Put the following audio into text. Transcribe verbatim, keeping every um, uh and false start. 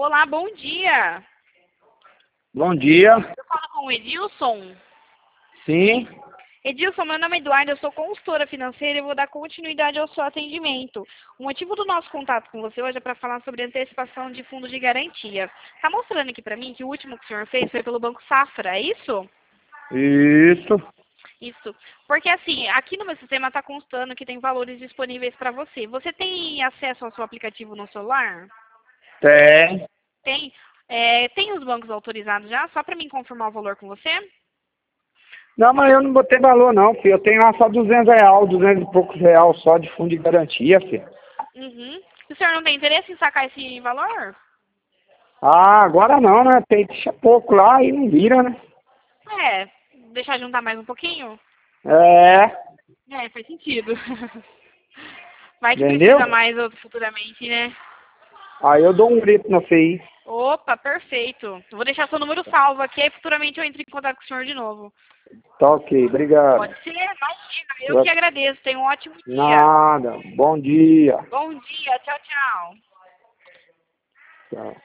Olá, bom dia. Bom dia. Eu falo com o Edilson. Sim. Edilson, meu nome é Eduardo, eu sou consultora financeira e vou dar continuidade ao seu atendimento. O motivo do nosso contato com você hoje é para falar sobre antecipação de fundo de garantia. Tá mostrando aqui para mim que o último que o senhor fez foi pelo Banco Safra, é isso? Isso. Isso. Porque assim, aqui no meu sistema está constando que tem valores disponíveis para você. Você tem acesso ao seu aplicativo no celular? Tem. Tem. É, tem os bancos autorizados já? Só para mim confirmar o valor com você? Não, mas eu não botei valor não, filho. Eu tenho lá só duzentos real, duzentos e poucos real só de fundo de garantia, filho. Uhum. O senhor não tem interesse em sacar esse valor? Ah, agora não, né? Tem, deixa pouco lá e não vira, né? É, deixar juntar mais um pouquinho? É. É, faz sentido. Vai que Entendeu? precisa mais outro futuramente, né? Aí eu dou um grito na C I. Opa, perfeito. Vou deixar seu número salvo aqui, aí futuramente eu entro em contato com o senhor de novo. Tá ok, obrigado. Pode ser, imagina. Eu que agradeço. Tenha um ótimo dia. Nada. Bom dia. Bom dia. Tchau, tchau. Tchau.